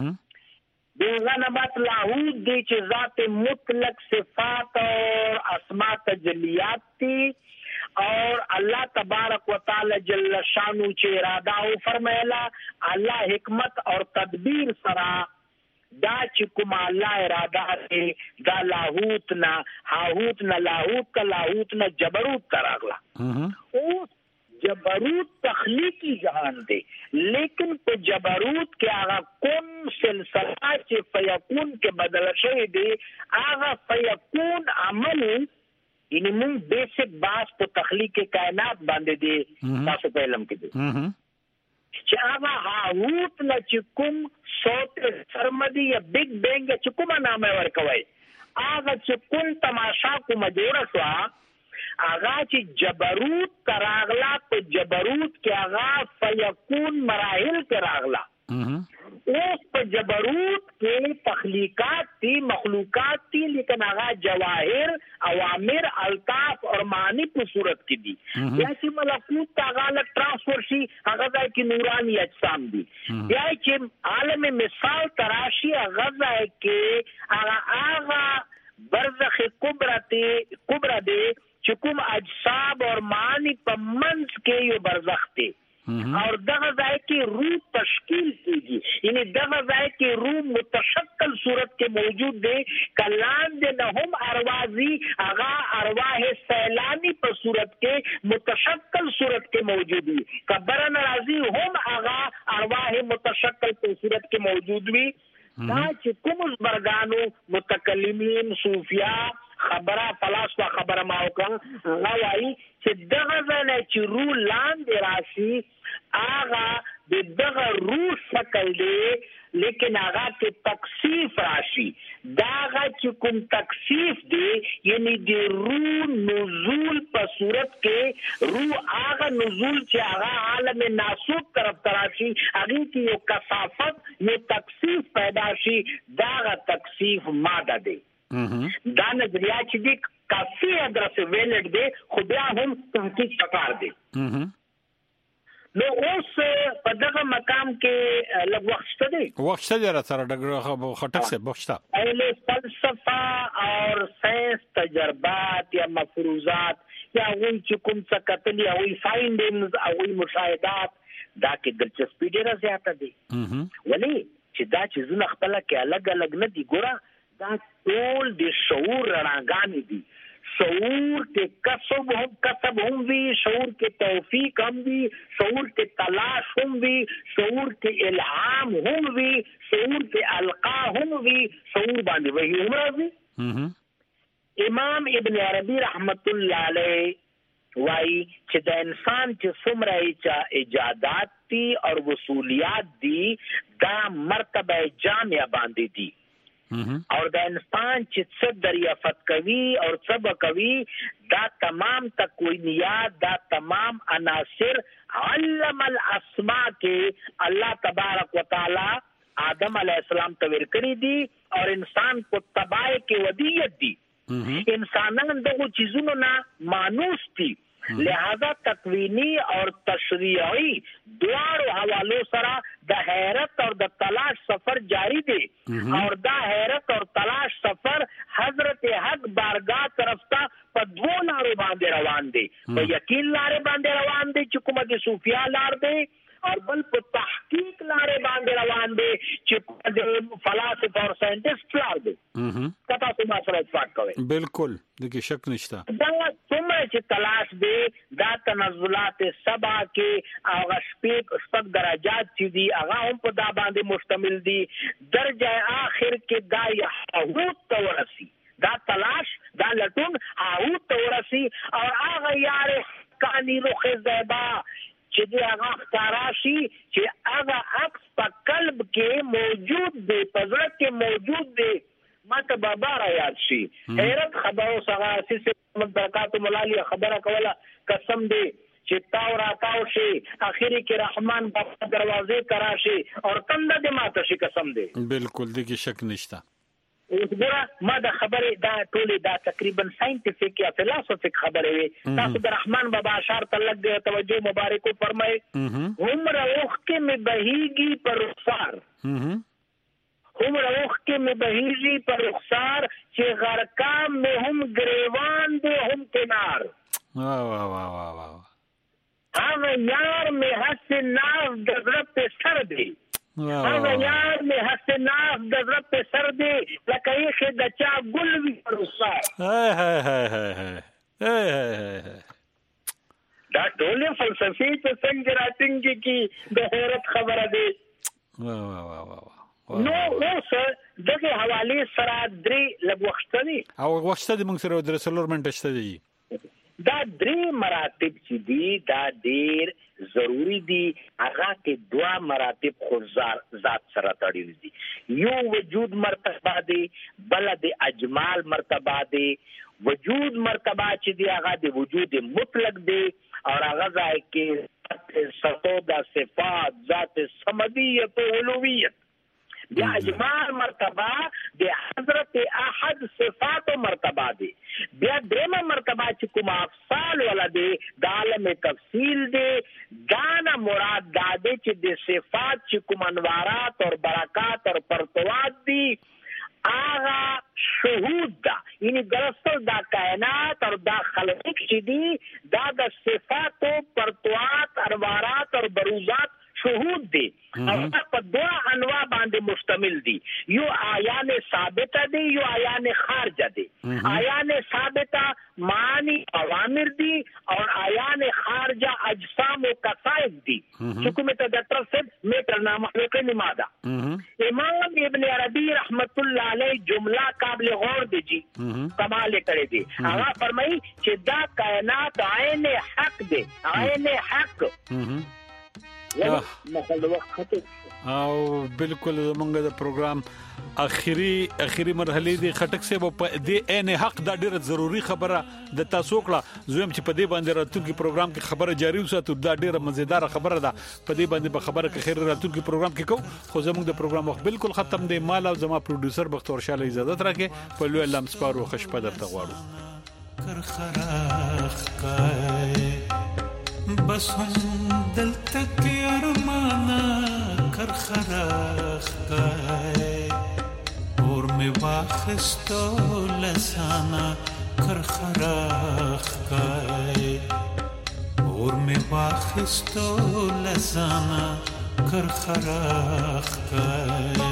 دغه نبات لاهود دي چې ذات مطلق صفات اور اسماء تجلیات دي اور الله تبارک وتعالى جل شانو چې اراده او فرمایلا الله حکمت اور تدبیر سره دا چې کوم الله اراده دې دا لاهوت نه هاهوت نه لاهوت کا لاهوت نه جبروت تراغلا او جبروت تخلیقی جهان دی لیکن په جبروت کې هغه کون سلسله چې فیکون کې بدل شوی دی هغه فیکون عمل یعنی موږ بیسک باس په تخلیق کائنات باندې دی تاسو په علم کې دی چې هغه هاهوت نه چې کوم صوت سرمدی یا بیگ بینگ چې کومه نامه ورکوي هغه چې کوم تماشا کومه جوړه شو هغه چې جبروت تراغلا په جبروت کې هغه فیکون مراحل کې راغلا اوس په جبروت کې تخلیقات تی مخلوقات تی لیکن هغه جواهر اوامر الطاف اور معنی په صورت کې دي یا چې ملکوت هغه ترانسفر شي هغه ځای کې نورانی اجسام دي یا چې عالم مثال تراشی هغه ځای کې هغه برزخ کبرا دی چې کوم اجسام اور معنی په منځ کې یو برزخ دی اور دغه ځای کې روح تشکیل کیږي یعنی دغه ځای کې روح متشکل صورت کې موجود دی کلام د نه هم اروازی هغه ارواح سیلانی په صورت کې متشکل صورت کې موجود وي کبر ناراضی هم هغه ارواح متشکل په صورت کې موجود وي دا چې کوم برګانو متکلمین صوفیا خبره فلسفه خبره ماوکا غواړي چې دغه ځنه چې روح لاندې راشي هغه دغه روح شکل دی لیکن هغه کې تکثیف راشي داغه چې کوم تکثیف دی یعنی د روح نزول په صورت کې روح هغه نزول چې هغه عالم ناسوت طرف تراشي هغه کې یو کثافت یو تکثیف پیدا شي داغه تکثیف ماده دی دا نظریه چې دی کافی ادرس ویلډ دی خو بیا هم تحقیق پکار دی نو اوس په دغه مقام کې لږ وخت شته دی را سره ډګر خټک سے بخښتا اهل فلسفه اور ساينس تجربات یا مفروضات یا وایي چې کوم څه کتلي او فایندینګز او مشاهدات دا کې دلچسپي ډیره زیاته دي ولی چې دا چې زونه خپل کې الګ الګ نه دي ګوره دا ټول د شعور رڼاګانې دي شعور کې کسب هم وي شعور کې توفیق هم وي شعور کې تلاش هم وي شعور کې الهام هم وي شعور کې القا هم وي شعور باندې وحی هم راځي امام ابن عربی رحمت الله علیه وايي چې د انسان چې څومره ایجادات دي او وصولیات دي دا مرتبه جامع باندې دي اور دا انسان چې څه دریافت کوي او څه کوي دا تمام تکوینیات دا تمام عناصر علم الاسماء کې الله تبارک وتعالى آدم علیہ السلام ته ورکړي دي اور انسان کو تباہ کې ودیت دي انسانان دغه چیزونو نه مانوس دي لہذا تکوینی اور تشریعی دوارو حوالو سره د حیرت اور د تلاش سفر جاری دی اور دا حیرت اور تلاش سفر حضرت حق بارگاہ طرف تا په دوه لارو باندې روان دی په یقین لارې باندې روان دی چې کومه د صوفیا لار دی اور بل په تحقیق لارې باندې روان دي چې د فلسفه او ساينټیسټ لار دي کته کومه سره اتفاق کوي بالکل دغه شک نشته دا څومره چې تلاش دي دا تنزلات سبا کې هغه شپږ درجات چې دي هغه هم په دا باندې مشتمل دي درجه اخر کې دا یحوت تورسی دا تلاش دا لټون هاوت تورسی او هغه یاره کانی روخ زیبا چې دی هغه ښکارا شي چې هغه عکس په قلب کې موجود دی، په زړه کې موجود دی. ماته بابا را یاد شي حیرت خبرو څنګه اساس برکات مولالی خبره کوله قسم دی چې تاو را تاو شي اخیری کې رحمان بابا دروازې کرا شي اور کنده دې ماته شي قسم دی. بالکل دې کې شک نشته. وګوره ما د خبرې دا ټولې دا تقریبا ساينټیفیک یا فلسفیک خبرې وي. تاسو د رحمان بابا اشعار ته لږ توجه مبارکو فرمایي. عمر اوخ کې می بهيږي پر رخسار، عمر اوخ کې می بهيږي پر رخسار، چې غرقام می هم گریوان دی هم کنار. واه واه واه واه واه. هغه یار می حسن ناز د زړه په سر دی، هغه یار می حسن ناز د زړه په سر دی، لکه یې د چا ګل وی پر رخسار. دا ټول فلسفي ته څنګه راتنګي کی د حیرت خبره دی. واه واه واه واه. نو اوس دغه حواله سره درې لګوښتنی او وخت د موږ سره د رسولور منټ شته دی. دا درې مراتب چې دي دا ډېر ضروری دي. هغه کې دوا مراتب خو ذات سره تړلي دي. یو وجود مرتبه دي، بل د اجمال مرتبه دي. وجود مرتبه چې دی هغه د وجود مطلق دی او هغه ځای کې سطو د صفات ذات سمدیت او علویت. بیا اجمال مرتبه د حضرت احد صفات مرتبه دي. بیا دیمه مرتبه چې کوم افصال ولا دي د عالم تفصیل دي. دانا مراد داده چې د صفات چې کوم انوارات او برکات او پرتوات دي آغا شهود دا، یعنی درستل دا کائنات اور دا خلق چې دي دا د صفات و پرتوات انوارات اور بروزات شهود دي او په دوه انواع باندې مشتمل دي. یو عیان ثابته دي، یو عیان خارجه دي. عیان ثابته معنی اوامر دي او عیان خارجه اجسام و قصائد دي. حکومت د طرف میټر نامه لیکلي ماده. امام ابن عربی رحمت الله علیه جمله قابل غور دي جی کمال کړی دي. هغه فرمایي چې دا کائنات عین حق دي، عین حق. او بالکل زمونږ د پروګرام اخیری مرحله دی خټک سه په دې عین حق دا ډیره ضروری خبره د تاسو کړه. زویم چې په دې باندې راتلونکي پروګرام کې خبره جاری وساتو دا ډیره مزیدار خبره ده. په دې باندې په خبره کې خیر راتلونکي پروګرام کې کو. خو زمونږ د پروګرام وخت بالکل ختم دی. مال او زما پروډوسر بختور شاله اجازه راکې په لوی لمس پارو خشپه درته غواړو. کر خراخ کای بس هم دل تک ارمانا کر خراخ کای اور میں واخستو لسانا کر خراخ کای اور میں واخستو لسانا کر خراخ کای.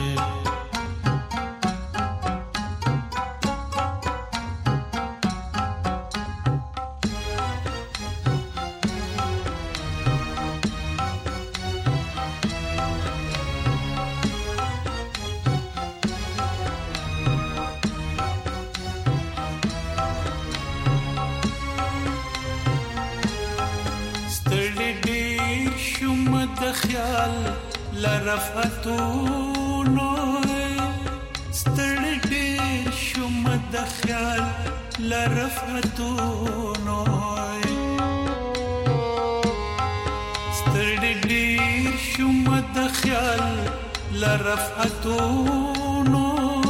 خیال لرفتونو ستړي ډېر شوم د خیال لرفتونو ستړي ډېر شوم د خیال لرفتونو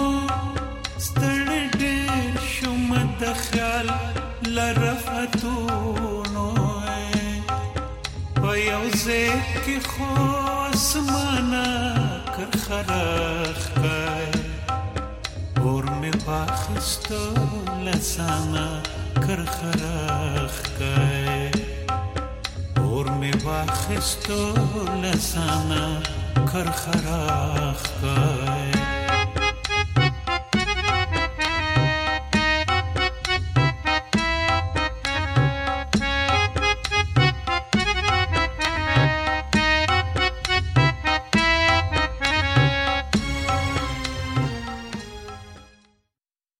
ستړي ډېر شوم د خیال لرفتونو یوزه کی خوش مانا کر خراخ کای اور میں باخستو لسانا کر خراخ کای اور میں باخستو لسانا کر خراخ کای.